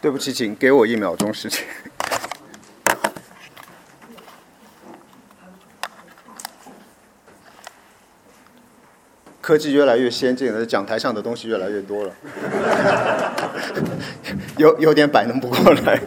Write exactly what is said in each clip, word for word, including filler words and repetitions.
对不起，请给我一秒钟时间。科技越来越先进了，讲台上的东西越来越多了，有有点摆弄不过来。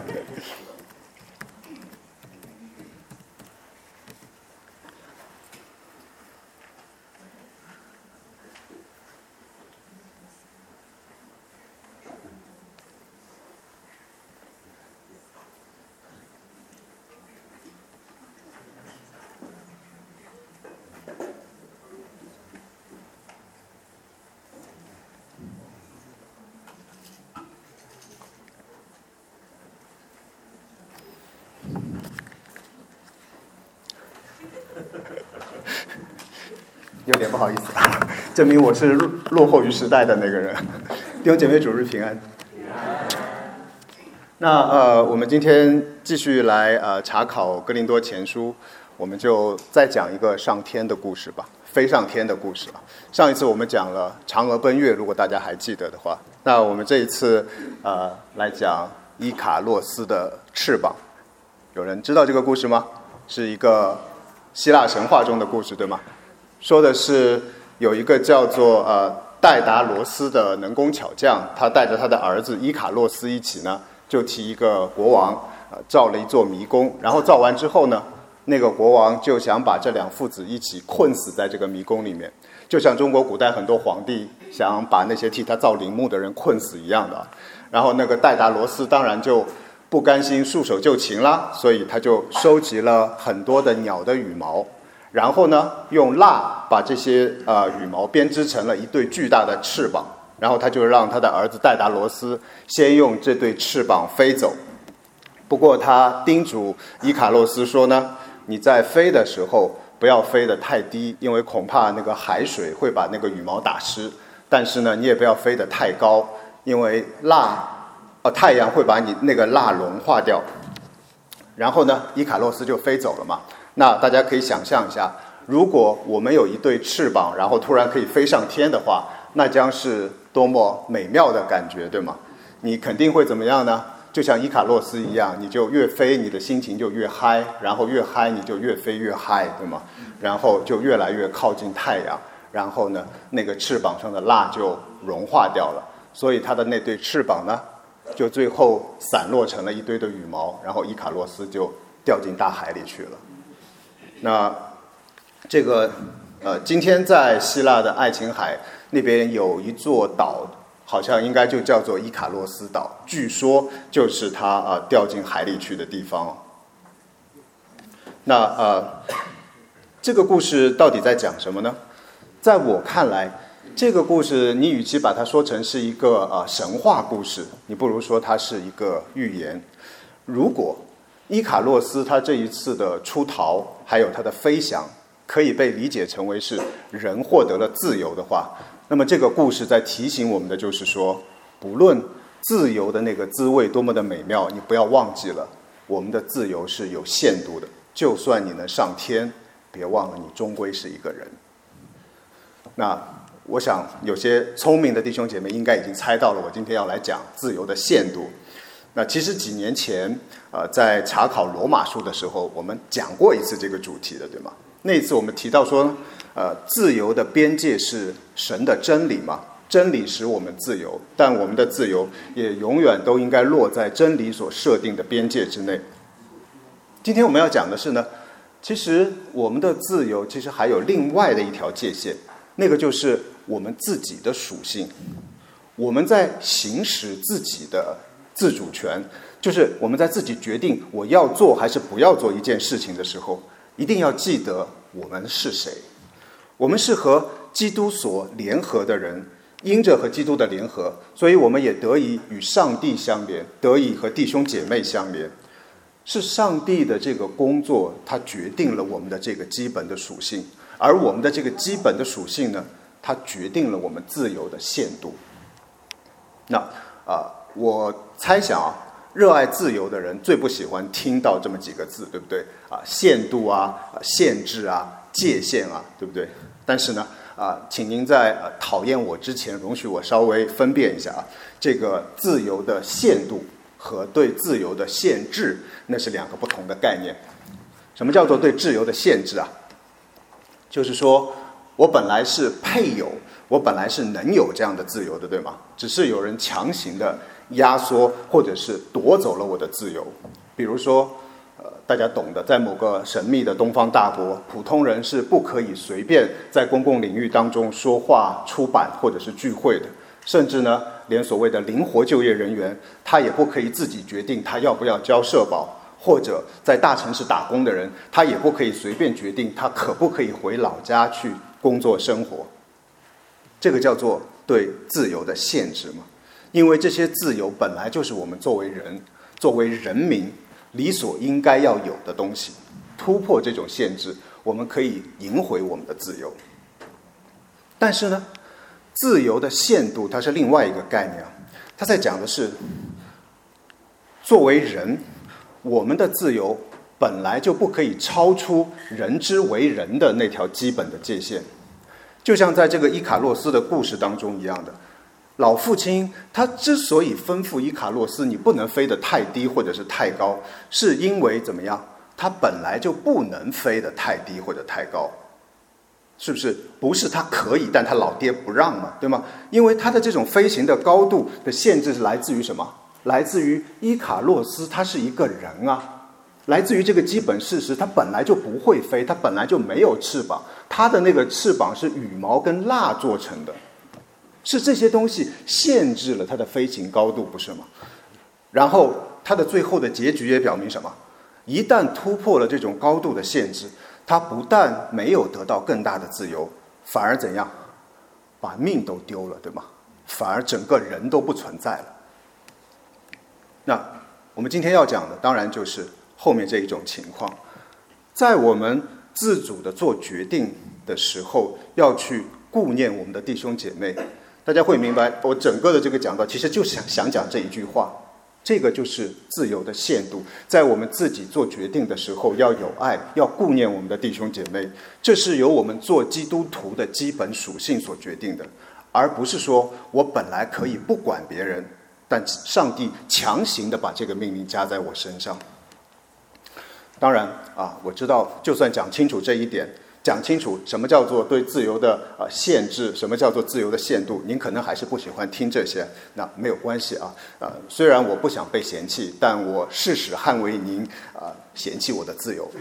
有点不好意思，证明我是落后于时代的那个人。弟兄姐妹，主日平安。那呃，我们今天继续来呃查考哥林多前书，我们就再讲一个上天的故事吧，飞上天的故事啊。上一次我们讲了嫦娥奔月，如果大家还记得的话，那我们这一次呃来讲伊卡洛斯的翅膀。有人知道这个故事吗？是一个希腊神话中的故事，对吗？说的是有一个叫做呃戴达罗斯的能工巧匠，他带着他的儿子伊卡洛斯一起呢，就替一个国王呃造了一座迷宫，然后造完之后呢，那个国王就想把这两父子一起困死在这个迷宫里面，就像中国古代很多皇帝想把那些替他造陵墓的人困死一样的。然后那个戴达罗斯当然就不甘心束手就擒啦，所以他就收集了很多的鸟的羽毛，然后呢，用蜡把这些呃羽毛编织成了一对巨大的翅膀，然后他就让他的儿子戴达罗斯先用这对翅膀飞走。不过他叮嘱伊卡洛斯说呢，你在飞的时候不要飞得太低，因为恐怕那个海水会把那个羽毛打湿。但是呢，你也不要飞得太高，因为蜡呃太阳会把你那个蜡融化掉。然后呢，伊卡洛斯就飞走了嘛。那大家可以想象一下，如果我们有一对翅膀，然后突然可以飞上天的话，那将是多么美妙的感觉，对吗？你肯定会怎么样呢？就像伊卡洛斯一样，你就越飞，你的心情就越嗨，然后越嗨，你就越飞越嗨，对吗？然后就越来越靠近太阳，然后呢，那个翅膀上的蜡就融化掉了，所以它的那对翅膀呢，就最后散落成了一堆的羽毛，然后伊卡洛斯就掉进大海里去了。那这个呃，今天在希腊的爱琴海那边有一座岛，好像应该就叫做伊卡洛斯岛，据说就是它啊、呃、掉进海里去的地方。那呃，这个故事到底在讲什么呢？在我看来，这个故事你与其把它说成是一个呃神话故事，你不如说它是一个寓言。如果伊卡洛斯他这一次的出逃，还有他的飞翔，可以被理解成为是人获得了自由的话，那么这个故事在提醒我们的就是说，不论自由的那个滋味多么的美妙，你不要忘记了，我们的自由是有限度的。就算你能上天，别忘了你终归是一个人。那我想有些聪明的弟兄姐妹应该已经猜到了，我今天要来讲自由的限度。那其实几年前，呃，在查考罗马书的时候，我们讲过一次这个主题的，对吗？那一次我们提到说，呃，自由的边界是神的真理嘛，真理使我们自由，但我们的自由也永远都应该落在真理所设定的边界之内。今天我们要讲的是呢，其实我们的自由其实还有另外的一条界限，那个就是我们自己的属性。我们在行使自己的自主权，就是我们在自己决定我要做还是不要做一件事情的时候，一定要记得我们是谁。我们是和基督所联合的人，因着和基督的联合，所以我们也得以与上帝相连，得以和弟兄姐妹相连。是上帝的这个工作，它决定了我们的这个基本的属性，而我们的这个基本的属性呢，它决定了我们自由的限度。那啊、呃，我猜想啊，热爱自由的人最不喜欢听到这么几个字，对不对啊？限度啊，限制啊，界限啊，对不对？但是呢，啊，请您在呃讨厌我之前，容许我稍微分辨一下啊，这个自由的限度和对自由的限制，那是两个不同的概念。什么叫做对自由的限制啊？就是说我本来是配有，我本来是能有这样的自由的，对吗？只是有人强行的压缩或者是夺走了我的自由。比如说呃，大家懂的，在某个神秘的东方大国，普通人是不可以随便在公共领域当中说话、出版或者是聚会的。甚至呢，连所谓的灵活就业人员，他也不可以自己决定他要不要交社保，或者在大城市打工的人，他也不可以随便决定他可不可以回老家去工作生活。这个叫做对自由的限制嘛？因为这些自由本来就是我们作为人、作为人民理所应该要有的东西。突破这种限制，我们可以赢回我们的自由。但是呢，自由的限度它是另外一个概念，它在讲的是，作为人，我们的自由本来就不可以超出人之为人的那条基本的界限。就像在这个伊卡洛斯的故事当中一样的，老父亲他之所以吩咐伊卡洛斯你不能飞得太低或者是太高，是因为怎么样？他本来就不能飞得太低或者太高。是不是？不是他可以，但他老爹不让嘛，对吗？因为他的这种飞行的高度的限制是来自于什么？来自于伊卡洛斯他是一个人啊，来自于这个基本事实，他本来就不会飞，他本来就没有翅膀，他的那个翅膀是羽毛跟蜡做成的，是这些东西限制了他的飞行高度，不是吗？然后他的最后的结局也表明什么？一旦突破了这种高度的限制，他不但没有得到更大的自由，反而怎样？把命都丢了，对吗？反而整个人都不存在了。那我们今天要讲的当然就是后面这一种情况。在我们自主的做决定的时候，要去顾念我们的弟兄姐妹。大家会明白，我整个的这个讲道其实就想想讲这一句话，这个就是自由的限度。在我们自己做决定的时候，要有爱，要顾念我们的弟兄姐妹，这是由我们做基督徒的基本属性所决定的，而不是说我本来可以不管别人，但上帝强行的把这个命令加在我身上。当然啊，我知道就算讲清楚这一点，讲清楚什么叫做对自由的呃限制，什么叫做自由的限度，您可能还是不喜欢听这些，那没有关系啊。呃，虽然我不想被嫌弃，但我誓死捍卫您啊、呃、嫌弃我的自由。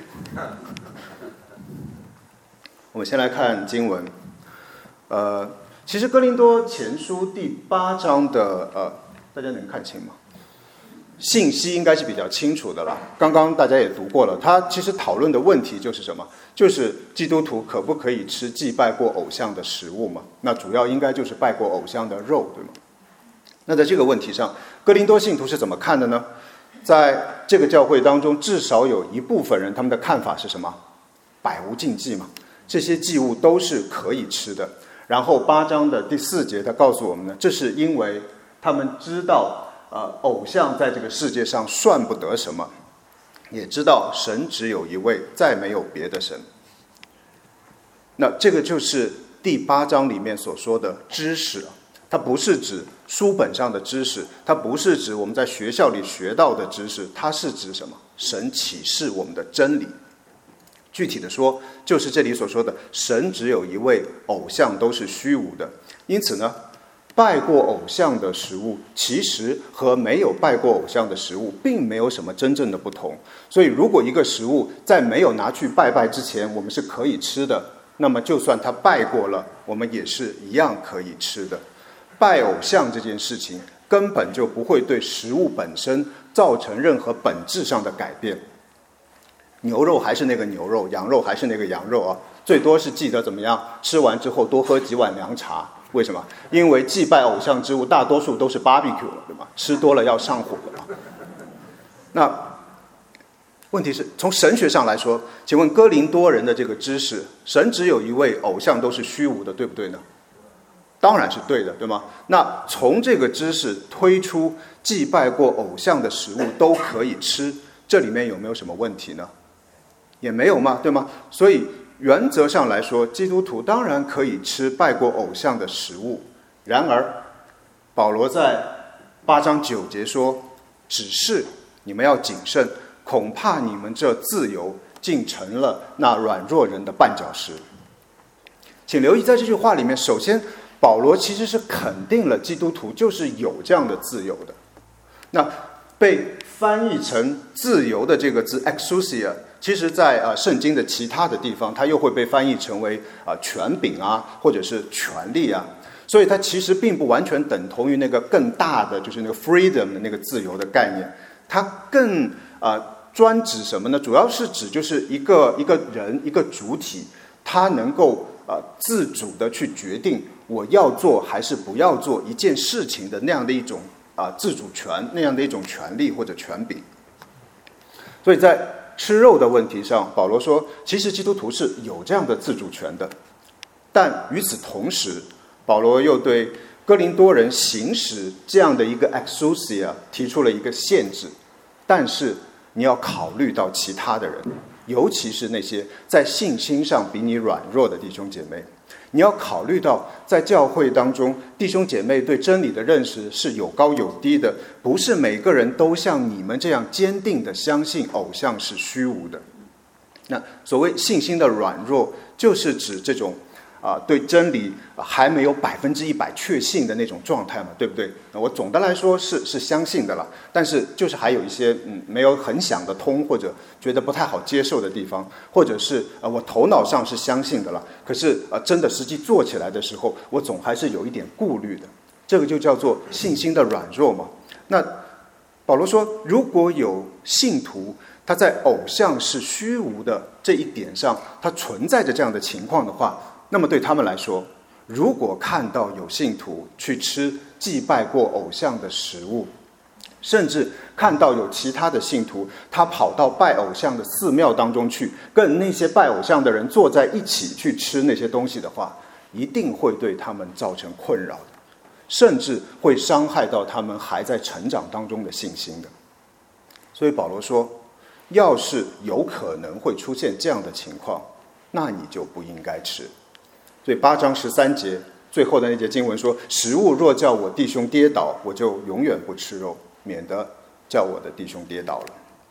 我们先来看经文，呃，其实哥林多前书第八章的呃，大家能看清吗？信息应该是比较清楚的了，刚刚大家也读过了。他其实讨论的问题就是什么？就是基督徒可不可以吃祭拜过偶像的食物嘛？那主要应该就是拜过偶像的肉，对吗？那在这个问题上，哥林多信徒是怎么看的呢？在这个教会当中，至少有一部分人他们的看法是什么？百无禁忌嘛，这些祭物都是可以吃的。然后八章的第四节他告诉我们呢，这是因为他们知道呃，偶像在这个世界上算不得什么，也知道神只有一位，再没有别的神。那这个就是第八章里面所说的知识，它不是指书本上的知识，它不是指我们在学校里学到的知识，它是指什么？神启示我们的真理。具体的说，就是这里所说的神只有一位，偶像都是虚无的。因此呢，拜过偶像的食物其实和没有拜过偶像的食物并没有什么真正的不同。所以如果一个食物在没有拿去拜拜之前我们是可以吃的，那么就算他拜过了，我们也是一样可以吃的。拜偶像这件事情根本就不会对食物本身造成任何本质上的改变。牛肉还是那个牛肉，羊肉还是那个羊肉啊，最多是记得怎么样，吃完之后多喝几碗凉茶。为什么？因为祭拜偶像之物大多数都是 barbecue 了，对吗？吃多了要上火了。那问题是从神学上来说，请问哥林多人的这个知识，神只有一位，偶像都是虚无的，对不对呢？当然是对的，对吗？那从这个知识推出祭拜过偶像的食物都可以吃，这里面有没有什么问题呢？也没有嘛，对吗？所以原则上来说，基督徒当然可以吃拜过偶像的食物。然而保罗在八章九节说， 只是你们要谨慎，恐怕你们这自由竟成了那软弱人的绊脚石。请留意，在这句话里面，首先保罗其实是肯定了基督徒就是有这样的自由的。那被翻译成自由的这个字 exousia， 其实在呃圣经的其他的地方，它又会被翻译成为啊、呃、权柄啊，或者是权利啊。所以它其实并不完全等同于那个更大的，就是那个 freedom 的那个自由的概念。它更啊、呃、专指什么呢？主要是指就是一个一个人一个主体，他能够啊、呃、自主的去决定我要做还是不要做一件事情的那样的一种啊、呃、自主权，那样的一种权利或者权柄。所以在吃肉的问题上，保罗说，其实基督徒是有这样的自主权的，但与此同时，保罗又对哥林多人行使这样的一个 exousia 提出了一个限制，但是你要考虑到其他的人，尤其是那些在信心上比你软弱的弟兄姐妹，你要考虑到在教会当中，弟兄姐妹对真理的认识是有高有低的，不是每个人都像你们这样坚定的相信偶像是虚无的。那所谓信心的软弱，就是指这种啊、呃，对真理还没有百分之一百确信的那种状态嘛，对不对？我总的来说是是相信的了，但是就是还有一些嗯没有很想得通，或者觉得不太好接受的地方，或者是呃我头脑上是相信的了，可是呃真的实际做起来的时候，我总还是有一点顾虑的。这个就叫做信心的软弱嘛。那保罗说，如果有信徒他在偶像是虚无的这一点上，他存在着这样的情况的话，那么对他们来说，如果看到有信徒去吃祭拜过偶像的食物，甚至看到有其他的信徒他跑到拜偶像的寺庙当中去，跟那些拜偶像的人坐在一起去吃那些东西的话，一定会对他们造成困扰的，甚至会伤害到他们还在成长当中的信心的。所以保罗说，要是有可能会出现这样的情况，那你就不应该吃。所以八章十三节最后的那节经文说，食物若叫我弟兄跌倒，我就永远不吃肉，免得叫我的弟兄跌倒了。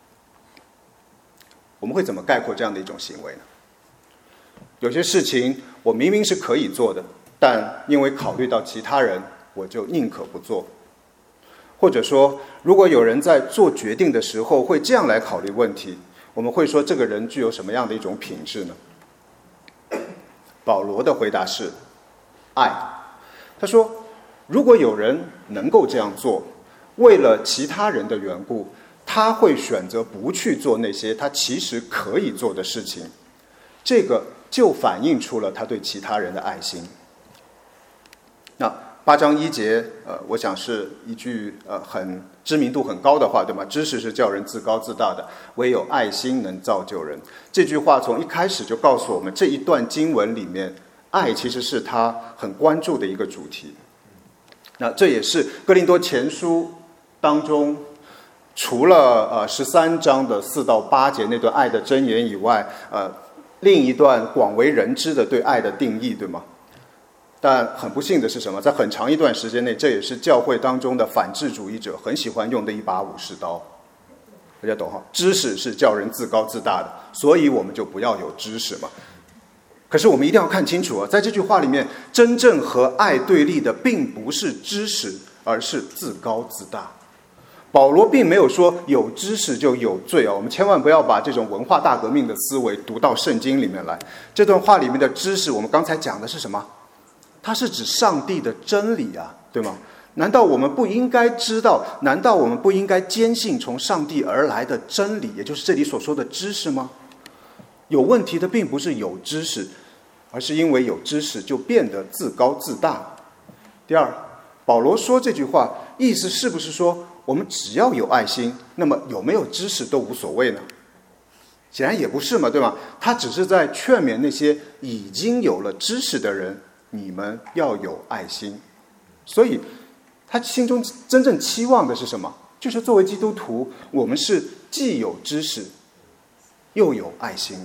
我们会怎么概括这样的一种行为呢？有些事情我明明是可以做的，但因为考虑到其他人，我就宁可不做。或者说，如果有人在做决定的时候会这样来考虑问题，我们会说这个人具有什么样的一种品质呢？保罗的回答是爱。他说，如果有人能够这样做，为了其他人的缘故，他会选择不去做那些他其实可以做的事情，这个就反映出了他对其他人的爱心。那八章一节，呃，我想是一句呃很知名度很高的话，对吗？知识是叫人自高自大的，唯有爱心能造就人。这句话从一开始就告诉我们，这一段经文里面，爱其实是他很关注的一个主题。那这也是哥林多前书当中，除了呃十三章的四到八节那段爱的箴言以外，呃，另一段广为人知的对爱的定义，对吗？但很不幸的是什么？在很长一段时间内，这也是教会当中的反智主义者很喜欢用的一把武士刀。大家懂哈？知识是叫人自高自大的，所以我们就不要有知识嘛。可是我们一定要看清楚啊，在这句话里面，真正和爱对立的并不是知识，而是自高自大。保罗并没有说有知识就有罪啊，我们千万不要把这种文化大革命的思维读到圣经里面来。这段话里面的知识，我们刚才讲的是什么？它是指上帝的真理啊，对吗？难道我们不应该知道？难道我们不应该坚信从上帝而来的真理，也就是这里所说的知识吗？有问题的并不是有知识，而是因为有知识就变得自高自大。第二，保罗说这句话，意思是不是说我们只要有爱心，那么有没有知识都无所谓呢？显然也不是嘛，对吗？他只是在劝勉那些已经有了知识的人，你们要有爱心。所以他心中真正期望的是什么？就是作为基督徒，我们是既有知识又有爱心。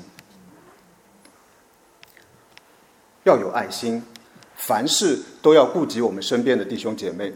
要有爱心，凡事都要顾及我们身边的弟兄姐妹。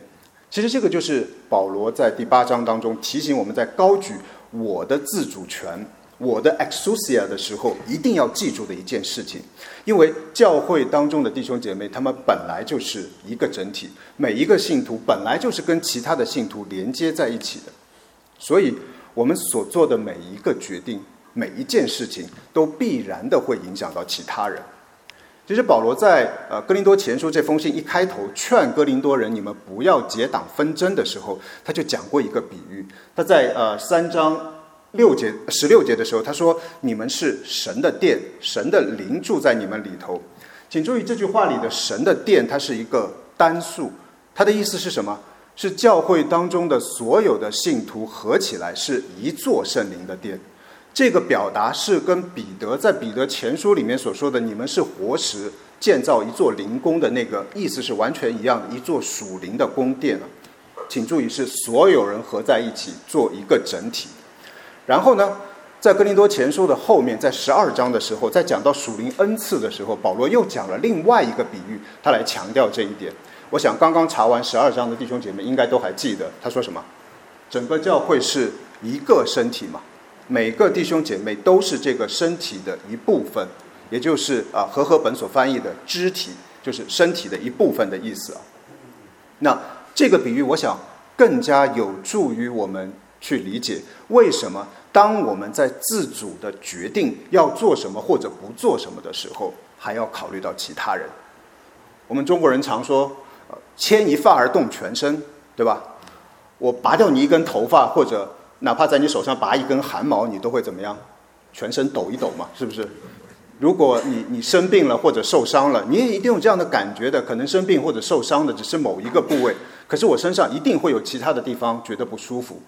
其实这个就是保罗在第八章当中提醒我们，在高举我的自主权、我的 exousia 的时候，一定要记住的一件事情。因为教会当中的弟兄姐妹，他们本来就是一个整体，每一个信徒本来就是跟其他的信徒连接在一起的，所以我们所做的每一个决定、每一件事情，都必然的会影响到其他人。其实保罗在呃哥林多前书这封信一开头劝哥林多人你们不要结党纷争的时候，他就讲过一个比喻。他在呃三章六节十六节的时候，他说你们是神的殿，神的灵住在你们里头。请注意这句话里的神的殿，它是一个单数，它的意思是什么？是教会当中的所有的信徒合起来是一座圣灵的殿。这个表达是跟彼得在彼得前书里面所说的你们是活石建造一座灵宫的那个意思是完全一样的，一座属灵的宫殿。请注意是所有人合在一起做一个整体。然后呢，在哥林多前书的后面，在十二章的时候，在讲到属灵恩赐的时候，保罗又讲了另外一个比喻，他来强调这一点。我想刚刚查完十二章的弟兄姐妹应该都还记得，他说什么？整个教会是一个身体嘛，每个弟兄姐妹都是这个身体的一部分，也就是啊和合本所翻译的肢体，就是身体的一部分的意思啊。那这个比喻，我想更加有助于我们去理解为什么当我们在自主的决定要做什么或者不做什么的时候，还要考虑到其他人。我们中国人常说，呃、牵一发而动全身，对吧？我拔掉你一根头发，或者哪怕在你手上拔一根汗毛，你都会怎么样？全身抖一抖嘛，是不是？如果你你生病了或者受伤了，你也一定有这样的感觉的。可能生病或者受伤的只是某一个部位，可是我身上一定会有其他的地方觉得不舒服。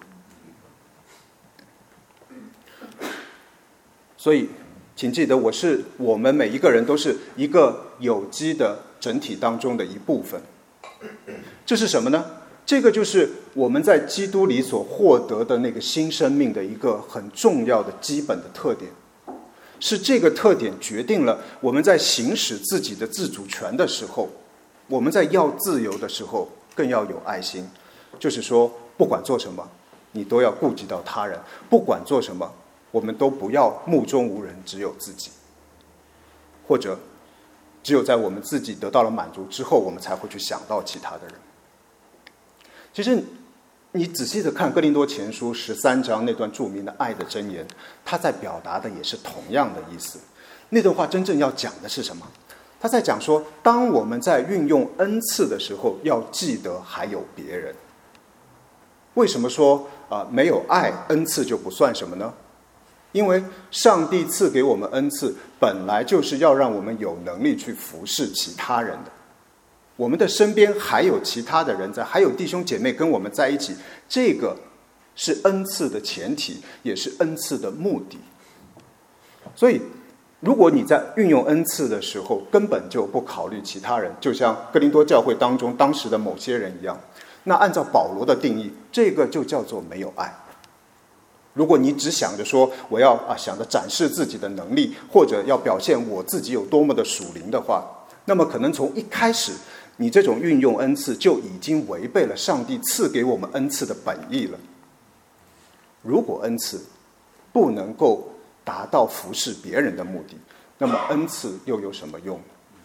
所以请记得，我是我们每一个人都是一个有机的整体当中的一部分。这是什么呢？这个就是我们在基督里所获得的那个新生命的一个很重要的基本的特点。是这个特点决定了我们在行使自己的自主权的时候，我们在要自由的时候更要有爱心。就是说不管做什么你都要顾及到他人，不管做什么我们都不要目中无人，只有自己，或者只有在我们自己得到了满足之后，我们才会去想到其他的人。其实你仔细的看哥林多前书十三章那段著名的爱的箴言，他在表达的也是同样的意思。那段话真正要讲的是什么？他在讲说，当我们在运用恩赐的时候，要记得还有别人。为什么说、呃、没有爱恩赐就不算什么呢？因为上帝赐给我们恩赐，本来就是要让我们有能力去服侍其他人的。我们的身边还有其他的人在，还有弟兄姐妹跟我们在一起，这个是恩赐的前提，也是恩赐的目的。所以如果你在运用恩赐的时候根本就不考虑其他人，就像哥林多教会当中当时的某些人一样，那按照保罗的定义，这个就叫做没有爱。如果你只想着说我要啊想着展示自己的能力，或者要表现我自己有多么的属灵的话，那么可能从一开始你这种运用恩赐就已经违背了上帝赐给我们恩赐的本意了。如果恩赐不能够达到服侍别人的目的，那么恩赐又有什么用？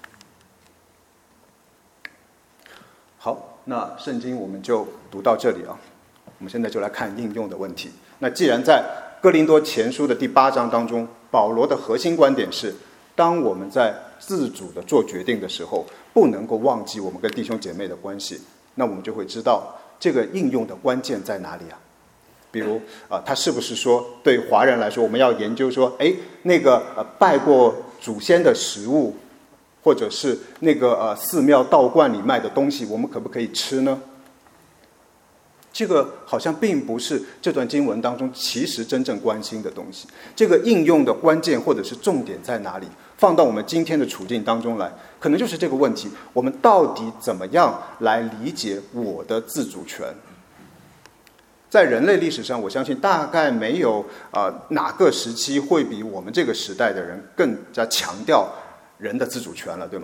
好，那圣经我们就读到这里啊。我们现在就来看应用的问题。那既然在哥林多前书的第八章当中，保罗的核心观点是，当我们在自主的做决定的时候，不能够忘记我们跟弟兄姐妹的关系，那我们就会知道这个应用的关键在哪里啊？比如啊、呃，他是不是说对华人来说，我们要研究说，哎，那个呃拜过祖先的食物，或者是那个呃寺庙道观里卖的东西，我们可不可以吃呢？这个好像并不是这段经文当中其实真正关心的东西。这个应用的关键或者是重点在哪里？放到我们今天的处境当中来，可能就是这个问题：我们到底怎么样来理解我的自主权？在人类历史上，我相信大概没有啊、呃、哪个时期会比我们这个时代的人更加强调人的自主权了，对吗？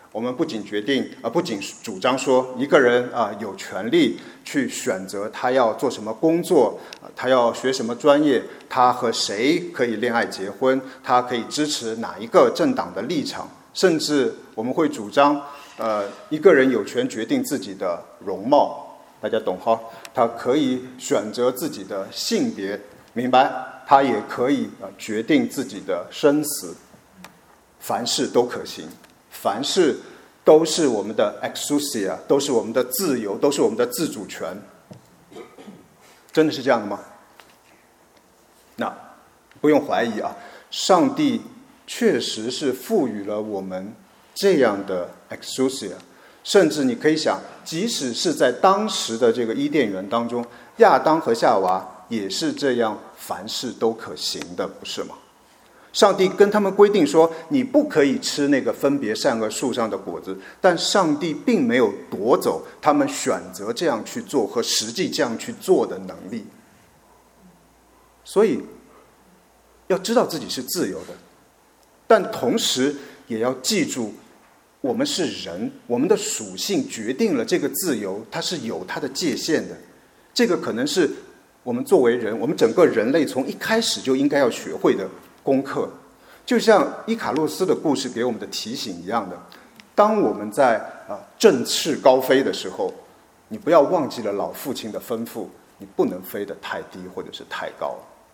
我们不仅决定啊、呃，不仅主张说一个人啊、呃、有权利去选择他要做什么工作，呃、他要学什么专业，他和谁可以恋爱结婚，他可以支持哪一个政党的立场，甚至我们会主张，呃，一个人有权决定自己的容貌，大家懂哈？他可以选择自己的性别，明白？他也可以呃决定自己的生死，凡事都可行。凡事都是我们的 exousia， 都是我们的自由，都是我们的自主权。真的是这样的吗？那不用怀疑啊，上帝确实是赋予了我们这样的 exousia， 甚至你可以想，即使是在当时的这个伊甸园当中，亚当和夏娃也是这样，凡事都可行的，不是吗？上帝跟他们规定说，你不可以吃那个分别善恶树上的果子，但上帝并没有夺走他们选择这样去做和实际这样去做的能力。所以要知道自己是自由的，但同时也要记住，我们是人，我们的属性决定了这个自由它是有它的界限的。这个可能是我们作为人，我们整个人类从一开始就应该要学会的功课，就像伊卡洛斯的故事给我们的提醒一样的。当我们在啊振翅高飞的时候，你不要忘记了老父亲的吩咐，你不能飞得太低或者是太高。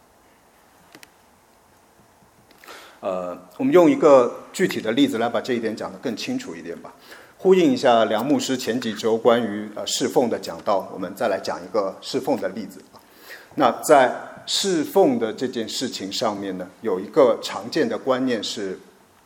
呃，我们用一个具体的例子来把这一点讲得更清楚一点吧。呼应一下梁牧师前几周关于呃侍奉的讲道，我们再来讲一个侍奉的例子。那在侍奉的这件事情上面呢，有一个常见的观念是，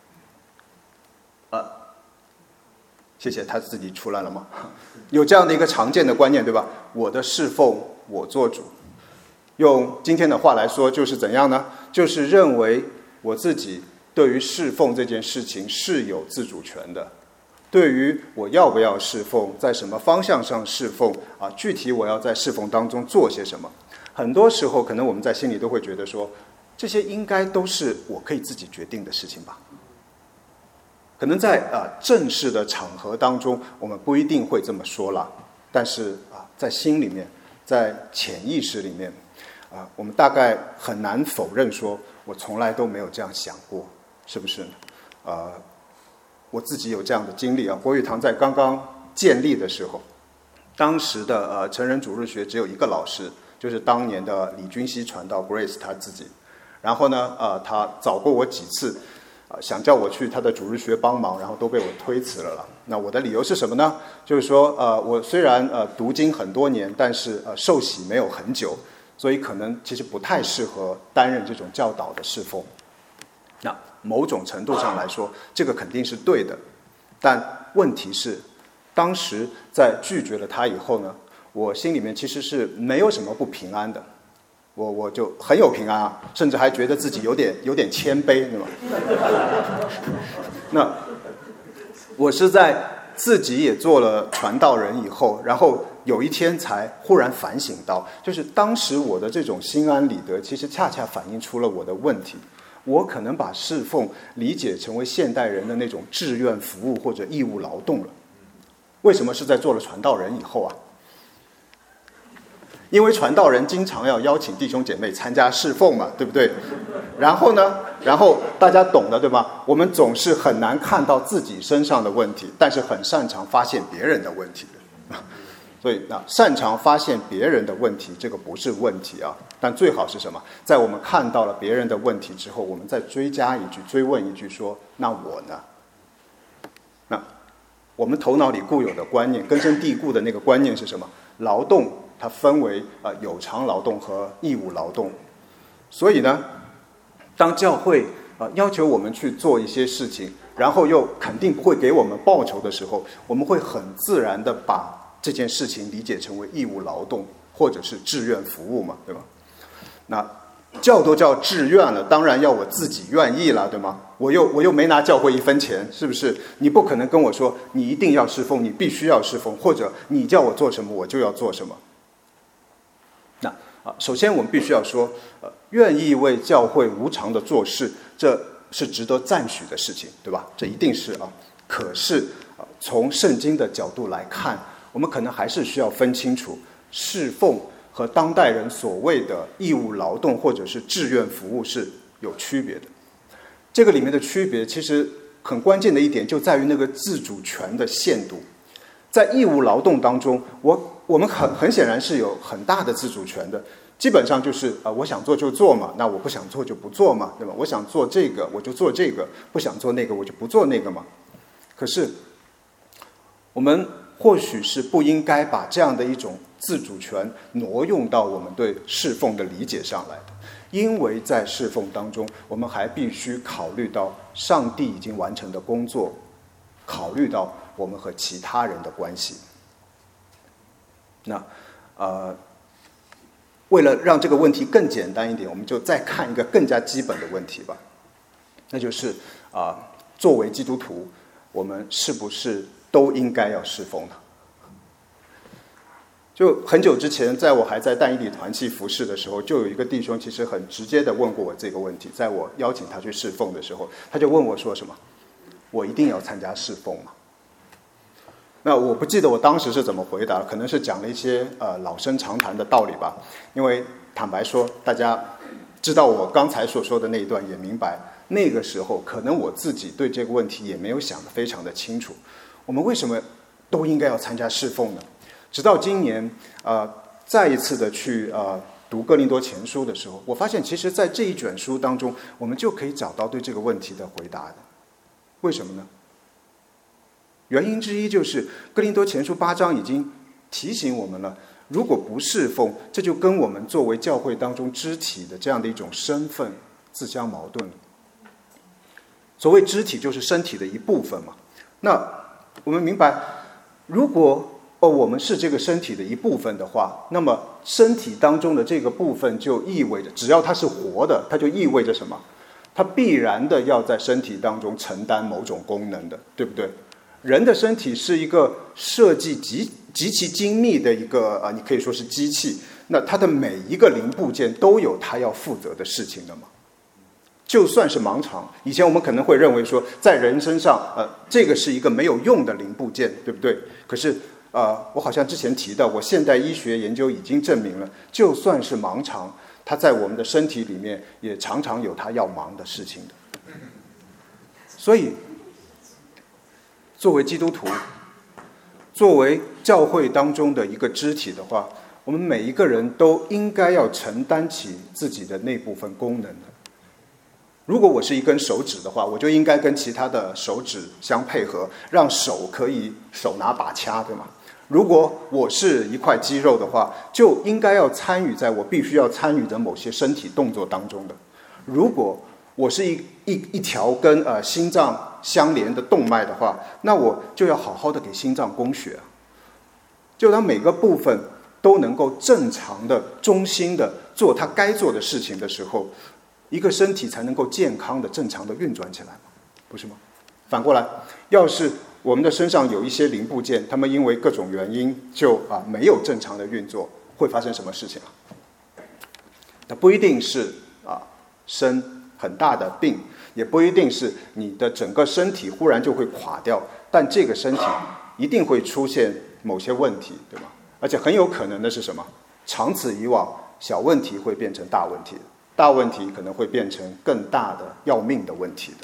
呃，谢谢，他自己出来了吗？有这样的一个常见的观念，对吧？我的侍奉我做主。用今天的话来说，就是怎样呢？就是认为我自己对于侍奉这件事情是有自主权的。对于我要不要侍奉，在什么方向上侍奉啊，具体我要在侍奉当中做些什么，很多时候可能我们在心里都会觉得说，这些应该都是我可以自己决定的事情吧。可能在啊、呃、正式的场合当中，我们不一定会这么说啦，但是啊、呃，在心里面，在潜意识里面，啊、呃，我们大概很难否认说，我从来都没有这样想过，是不是呢？呃。我自己有这样的经历啊，国语堂在刚刚建立的时候，当时的呃成人主日学只有一个老师，就是当年的李君熙传道 Grace 他自己。然后呢，呃，他找过我几次，呃，想叫我去他的主日学帮忙，然后都被我推辞了了。那我的理由是什么呢？就是说，呃，我虽然呃读经很多年，但是呃受洗没有很久，所以可能其实不太适合担任这种教导的侍奉。那某种程度上来说，这个肯定是对的，但问题是，当时在拒绝了他以后呢，我心里面其实是没有什么不平安的，我我就很有平安啊，甚至还觉得自己有点有点谦卑，对吗？那我是在自己也做了传道人以后，然后有一天才忽然反省到，就是当时我的这种心安理得，其实恰恰反映出了我的问题。我可能把侍奉理解成为现代人的那种志愿服务或者义务劳动了。为什么是在做了传道人以后啊？因为传道人经常要邀请弟兄姐妹参加侍奉嘛，对不对？然后呢，然后大家懂的对吧？我们总是很难看到自己身上的问题，但是很擅长发现别人的问题。所以啊，擅长发现别人的问题，这个不是问题啊。但最好是什么？在我们看到了别人的问题之后，我们再追加一句，追问一句说：那我呢？那我们头脑里固有的观念，根深蒂固的那个观念是什么？劳动它分为呃有偿劳动和义务劳动。所以呢，当教会呃要求我们去做一些事情，然后又肯定不会给我们报酬的时候，我们会很自然的把这件事情理解成为义务劳动或者是志愿服务嘛，对吧？那叫都叫志愿了，当然要我自己愿意了，对吗？我又我又没拿教会一分钱，是不是？你不可能跟我说你一定要侍奉，你必须要侍奉，或者你叫我做什么我就要做什么。那啊，首先我们必须要说，呃，愿意为教会无偿的做事，这是值得赞许的事情，对吧？这一定是啊。 可是从圣经的角度来看，我们可能还是需要分清楚侍奉和当代人所谓的义务劳动或者是志愿服务是有区别的。这个里面的区别其实很关键的一点就在于那个自主权的限度。在义务劳动当中，我我们很很显然是有很大的自主权的，基本上就是呃我想做就做嘛，那我不想做就不做嘛，对吧？我想做这个我就做这个，不想做那个我就不做那个嘛。可是我们或许是不应该把这样的一种自主权挪用到我们对侍奉的理解上来的，因为在侍奉当中，我们还必须考虑到上帝已经完成的工作，考虑到我们和其他人的关系。那呃，为了让这个问题更简单一点，我们就再看一个更加基本的问题吧，那就是啊、呃，作为基督徒，我们是不是都应该要侍奉呢？就很久之前，在我还在但以理团契服侍的时候，就有一个弟兄其实很直接的问过我这个问题。在我邀请他去侍奉的时候，他就问我说什么：我一定要参加侍奉吗？那我不记得我当时是怎么回答，可能是讲了一些呃老生常谈的道理吧。因为坦白说，大家知道我刚才所说的那一段，也明白那个时候可能我自己对这个问题也没有想得非常的清楚。我们为什么都应该要参加侍奉呢？直到今年，呃，再一次的去呃读哥林多前书的时候，我发现其实在这一卷书当中，我们就可以找到对这个问题的回答的。为什么呢？原因之一就是哥林多前书八章已经提醒我们了，如果不侍奉，这就跟我们作为教会当中肢体的这样的一种身份自相矛盾。所谓肢体就是身体的一部分嘛。那我们明白，如果哦，我们是这个身体的一部分的话，那么身体当中的这个部分就意味着，只要它是活的，它就意味着什么？它必然的要在身体当中承担某种功能的，对不对？人的身体是一个设计极极其精密的一个啊，你可以说是机器，那它的每一个零部件都有它要负责的事情的嘛。就算是盲肠，以前我们可能会认为说，在人身上，呃，这个是一个没有用的零部件，对不对？可是呃，我好像之前提到，我现代医学研究已经证明了，就算是盲肠，它在我们的身体里面也常常有它要忙的事情的。所以，作为基督徒，作为教会当中的一个肢体的话，我们每一个人都应该要承担起自己的那部分功能的。如果我是一根手指的话，我就应该跟其他的手指相配合，让手可以手拿把掐，对吗？如果我是一块肌肉的话，就应该要参与在我必须要参与的某些身体动作当中的。如果我是一一一条跟呃心脏相连的动脉的话，那我就要好好的给心脏供血，就当每个部分都能够正常的、忠心的做它该做的事情的时候，一个身体才能够健康的、正常的运转起来嘛，不是吗？反过来，要是我们的身上有一些零部件，它们因为各种原因就啊没有正常的运作，会发生什么事情啊？那不一定是啊生很大的病，也不一定是你的整个身体忽然就会垮掉，但这个身体一定会出现某些问题，对吗？而且很有可能的是什么？长此以往，小问题会变成大问题，大问题可能会变成更大的要命的问题的。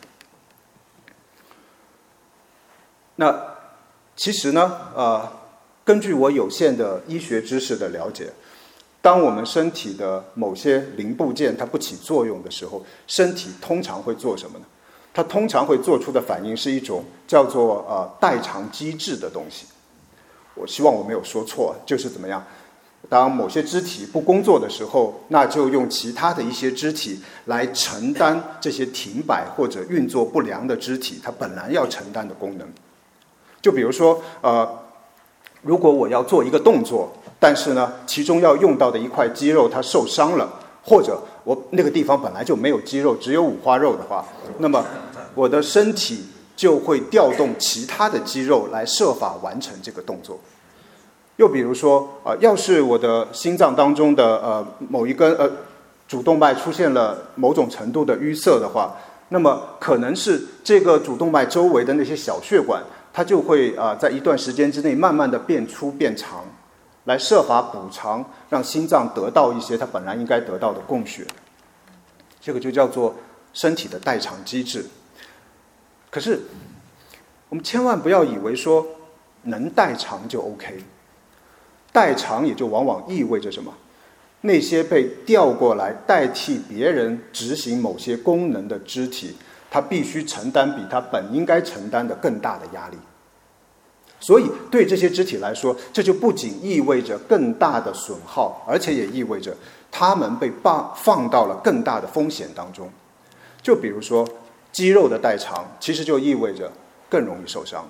那其实呢，呃，根据我有限的医学知识的了解，当我们身体的某些零部件它不起作用的时候，身体通常会做什么呢？它通常会做出的反应是一种叫做呃代偿机制的东西。我希望我没有说错，就是怎么样？当某些肢体不工作的时候，那就用其他的一些肢体来承担这些停摆或者运作不良的肢体它本来要承担的功能。就比如说，呃，如果我要做一个动作，但是呢，其中要用到的一块肌肉它受伤了，或者我那个地方本来就没有肌肉，只有五花肉的话，那么我的身体就会调动其他的肌肉来设法完成这个动作。又比如说，呃，要是我的心脏当中的呃某一根呃主动脉出现了某种程度的淤塞的话， 那么可能是这个主动脉周围的那些小血管，它就会啊、呃、在一段时间之内慢慢的变粗变长，来设法补偿，让心脏得到一些它本来应该得到的供血。这个就叫做身体的代偿机制。可是我们千万不要以为说能代偿就 OK， 代偿也就往往意味着什么？那些被调过来代替别人执行某些功能的肢体，它必须承担比它本应该承担的更大的压力。所以对这些肢体来说，这就不仅意味着更大的损耗，而且也意味着它们被放放到了更大的风险当中。就比如说肌肉的代偿，其实就意味着更容易受伤。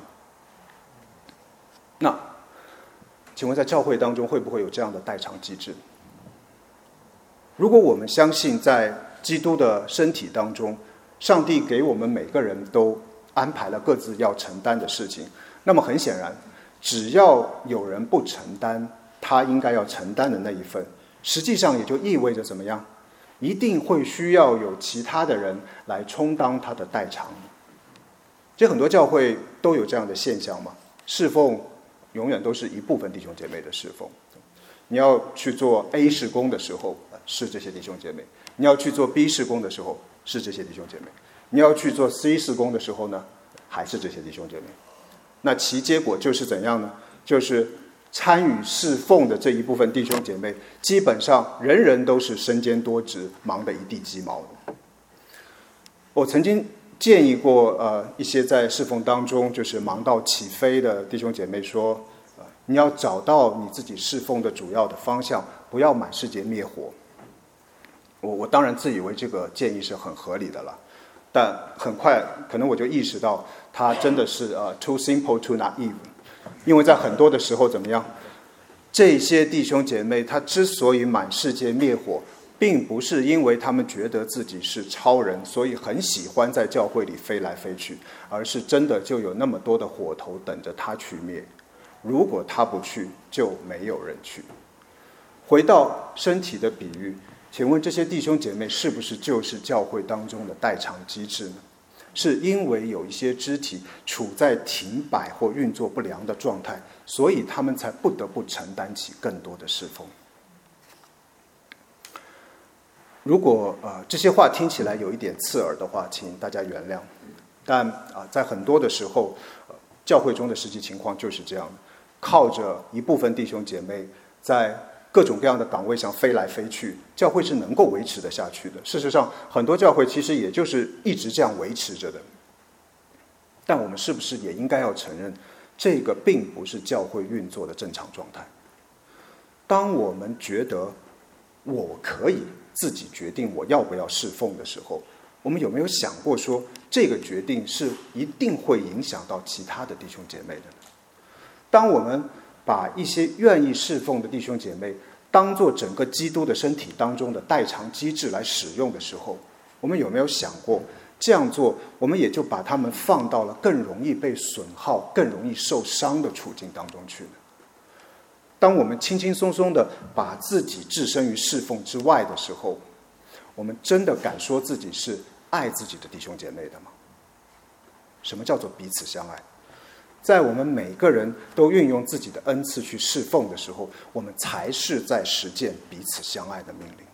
那请问在教会当中会不会有这样的代偿机制？如果我们相信在基督的身体当中，上帝给我们每个人都安排了各自要承担的事情，那么很显然，只要有人不承担他应该要承担的那一份，实际上也就意味着怎么样？一定会需要有其他的人来充当他的代偿。这很多教会都有这样的现象嘛，侍奉永远都是一部分弟兄姐妹的侍奉。你要去做 A 事工的时候，是这些弟兄姐妹；你要去做 B 事工的时候，是这些弟兄姐妹；你要去做 C 事工的时候呢，还是这些弟兄姐妹。那其结果就是怎样呢？就是参与侍奉的这一部分弟兄姐妹，基本上人人都是身兼多职，忙得一地鸡毛的。我曾经建议过呃一些在侍奉当中就是忙到起飞的弟兄姐妹说，呃，你要找到你自己侍奉的主要的方向，不要满世界灭火。我我当然自以为这个建议是很合理的了，但很快可能我就意识到，它真的是呃 too simple too naive， 因为在很多的时候怎么样，这些弟兄姐妹他之所以满世界灭火，并不是因为他们觉得自己是超人，所以很喜欢在教会里飞来飞去，而是真的就有那么多的火头等着他去灭。如果他不去，就没有人去。回到身体的比喻，请问这些弟兄姐妹是不是就是教会当中的代偿机制呢？是因为有一些肢体处在停摆或运作不良的状态，所以他们才不得不承担起更多的侍奉。如果呃这些话听起来有一点刺耳的话，请大家原谅。但啊、呃，在很多的时候、呃，教会中的实际情况就是这样，靠着一部分弟兄姐妹在各种各样的岗位上飞来飞去，教会是能够维持得下去的。事实上，很多教会其实也就是一直这样维持着的。但我们是不是也应该要承认，这个并不是教会运作的正常状态？当我们觉得我可以自己决定我要不要侍奉的时候，我们有没有想过说，这个决定是一定会影响到其他的弟兄姐妹的呢？当我们把一些愿意侍奉的弟兄姐妹当作整个基督的身体当中的代偿机制来使用的时候，我们有没有想过，这样做我们也就把他们放到了更容易被损耗、更容易受伤的处境当中去呢？当我们轻轻松松的把自己置身于侍奉之外的时候，我们真的敢说自己是爱自己的弟兄姐妹的吗？什么叫做彼此相爱？在我们每个人都运用自己的恩赐去侍奉的时候，我们才是在实践彼此相爱的命令。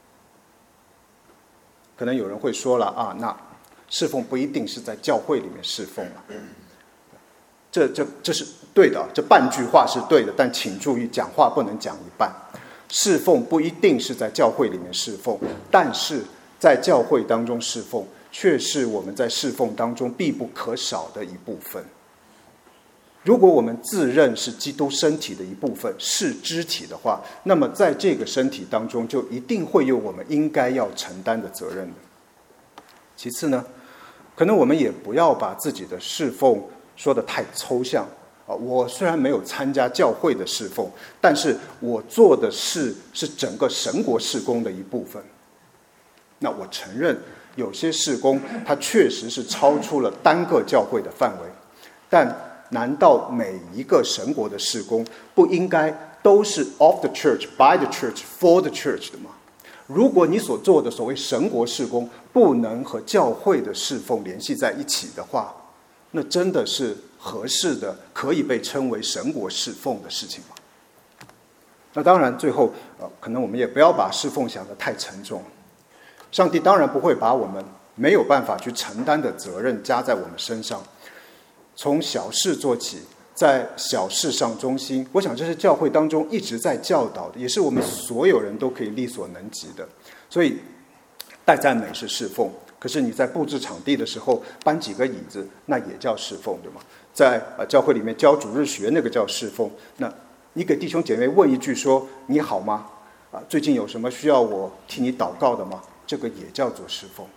可能有人会说了啊，那侍奉不一定是在教会里面侍奉啊。这这这是对的，这半句话是对的，但请注意，讲话不能讲一半。侍奉不一定是在教会里面侍奉，但是在教会当中侍奉，却是我们在侍奉当中必不可少的一部分。如果我们自认是基督身体的一部分，是肢体的话，那么在这个身体当中，就一定会有我们应该要承担的责任的。其次呢，可能我们也不要把自己的侍奉说得太抽象啊。我虽然没有参加教会的侍奉，但是我做的事是整个神国事工的一部分。那我承认，有些事工它确实是超出了单个教会的范围，但难道每一个神国的事工不应该都是 of the church, by the church, for the church 的吗？ 如果你所做的所谓神国事工不能和教会的侍奉联系在一起的话，那真的是合适的可以被称为神国侍奉的事情吗？那当然最后、呃、可能我们也不要把侍奉想得太沉重。上帝当然不会把我们没有办法去承担的责任加在我们身上，从小事做起，在小事上忠心，我想这是教会当中一直在教导的，也是我们所有人都可以力所能及的。所以带赞美是侍奉，可是你在布置场地的时候搬几个椅子，那也叫侍奉，对吗？在、呃、教会里面教主日学，那个叫侍奉。那你给弟兄姐妹问一句说你好吗、啊、最近有什么需要我替你祷告的吗？这个也叫做侍奉。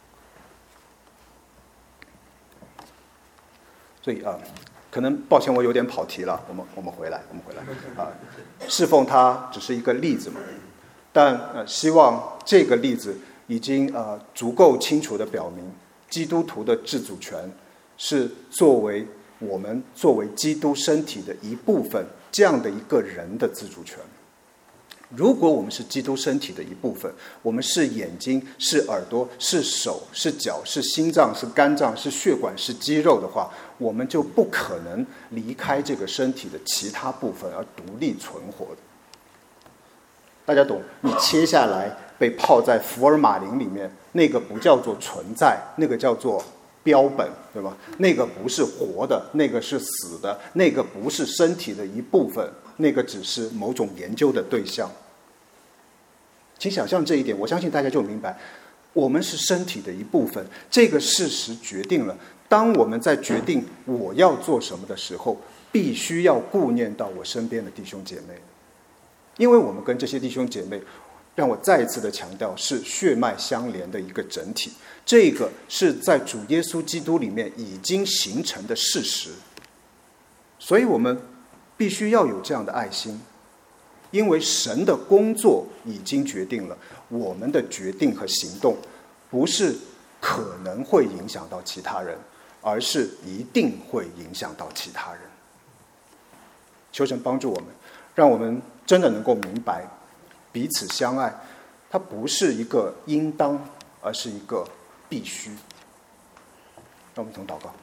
所以啊、呃，可能抱歉我有点跑题了，我们我们回来，我们回来啊、呃，侍奉它只是一个例子嘛，但呃，希望这个例子已经呃足够清楚地表明，基督徒的自主权是作为我们作为基督身体的一部分这样的一个人的自主权。如果我们是基督身体的一部分，我们是眼睛，是耳朵，是手，是脚，是心脏，是肝脏，是血管，是肌肉的话，我们就不可能离开这个身体的其他部分而独立存活的。大家懂？你切下来被泡在福尔马林里面，那个不叫做存在，那个叫做标本，对吧？那个不是活的，那个是死的，那个不是身体的一部分，那个只是某种研究的对象。请想象这一点，我相信大家就明白，我们是身体的一部分。这个事实决定了，当我们在决定我要做什么的时候，必须要顾念到我身边的弟兄姐妹，因为我们跟这些弟兄姐妹，让我再一次的强调，是血脉相连的一个整体。这个是在主耶稣基督里面已经形成的事实，所以我们必须要有这样的爱心，因为神的工作已经决定了，我们的决定和行动不是可能会影响到其他人，而是一定会影响到其他人。求神帮助我们，让我们真的能够明白，彼此相爱它不是一个应当，而是一个必须。让我们一同祷告。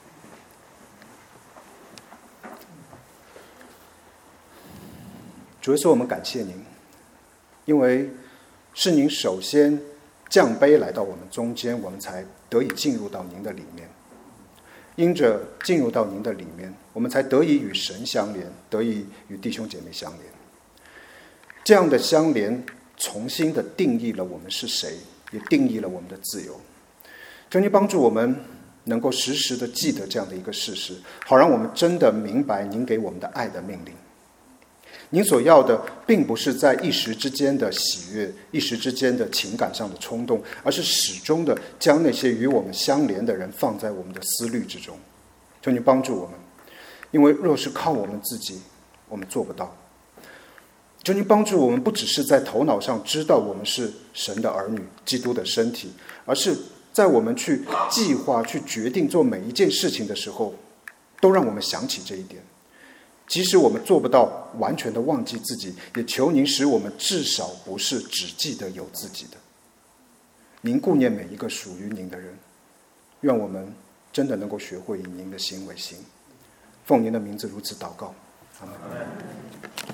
主耶稣，我们感谢您，因为是您首先降卑来到我们中间，我们才得以进入到您的里面。因着进入到您的里面，我们才得以与神相连，得以与弟兄姐妹相连。这样的相连重新的定义了我们是谁，也定义了我们的自由。求您帮助我们能够时时的记得这样的一个事实，好让我们真的明白您给我们的爱的命令。您所要的并不是在一时之间的喜悦，一时之间的情感上的冲动，而是始终的将那些与我们相连的人放在我们的思虑之中。求您帮助我们，因为若是靠我们自己，我们做不到。求您帮助我们，不只是在头脑上知道我们是神的儿女，基督的身体，而是在我们去计划、去决定做每一件事情的时候，都让我们想起这一点。即使我们做不到完全的忘记自己，也求您使我们至少不是只记得有自己的。您顾念每一个属于您的人，愿我们真的能够学会以您的心为心。奉您的名字如此祷告，阿们。